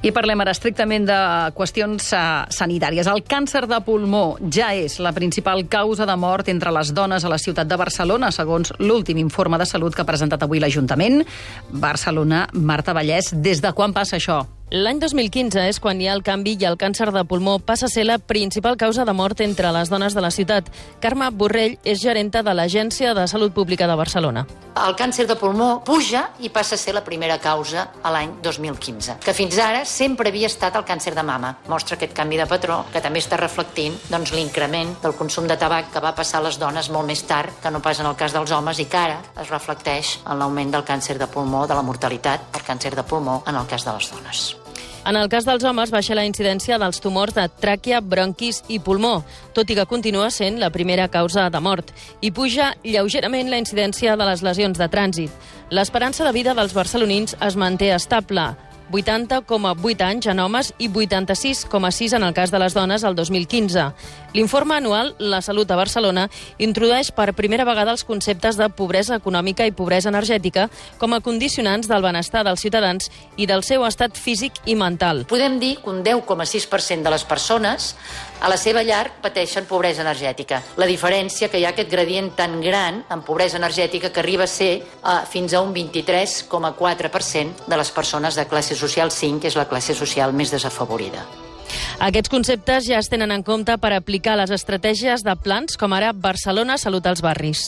I parlem ara estrictament de qüestions sanitàries. El càncer de pulmó ja és la principal causa de mort entre les dones a la ciutat de Barcelona, segons l'últim informe de salut que ha presentat avui l'Ajuntament. Barcelona, Marta Vallès, des de quan passa això? L'any 2015 és quan hi ha el canvi i el càncer de pulmó passa a ser la principal causa de mort entre les dones de la ciutat. Carme Borrell és gerenta de l'Agència de Salut Pública de Barcelona. El càncer de pulmó puja i passa a ser la primera causa a l'any 2015, que fins ara sempre havia estat el càncer de mama. Mostra aquest canvi de patró que també està reflectint l'increment del consum de tabac que va passar a les dones molt més tard que no pas en el cas dels homes i que ara es reflecteix en l'augment del càncer de pulmó, de la mortalitat per càncer de pulmó en el cas de les dones. En el cas dels homes, baixa la incidència dels tumors de tràquea, bronquis i pulmó, tot i que continua sent la primera causa de mort. I puja lleugerament la incidència de les lesions de trànsit. L'esperança de vida dels barcelonins es manté estable, 80,8 anys en homes i 86,6 en el cas de les dones el 2015. L'informe anual La Salut a Barcelona introdueix per primera vegada els conceptes de pobresa econòmica i pobresa energètica com a condicionants del benestar dels ciutadans i del seu estat físic i mental. Podem dir que un 10,6% de les persones a la seva llar pateixen pobresa energètica. La diferència que hi ha aquest gradient tan gran en pobresa energètica que arriba a ser fins a un 23,4% de les persones de classe social 5, que és la classe social més desafavorida. Aquests conceptes ja es tenen en compte per aplicar les estratègies de plans com ara Barcelona Salut als barris.